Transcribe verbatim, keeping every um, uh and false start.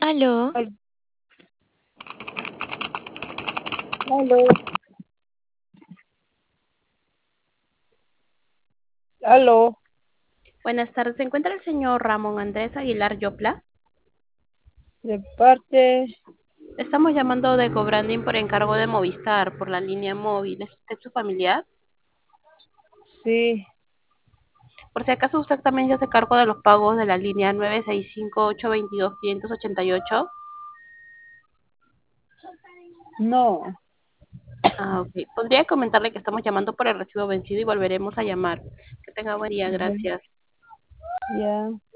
Aló, Al- Aló, aló, Buenas tardes, ¿se encuentra el señor Ramón Andrés Aguilar Yopla? de parte, Estamos llamando de Cobranding por encargo de Movistar por la línea móvil. ¿Es usted su familiar? sí, Por si acaso usted también se hace cargo de los pagos de la línea nueve seis cinco, ocho dos dos, cinco ocho ocho. no, Ah, ok. Podría comentarle que estamos llamando por el recibo vencido y volveremos a llamar. Que tenga buen día, ya, gracias. ya.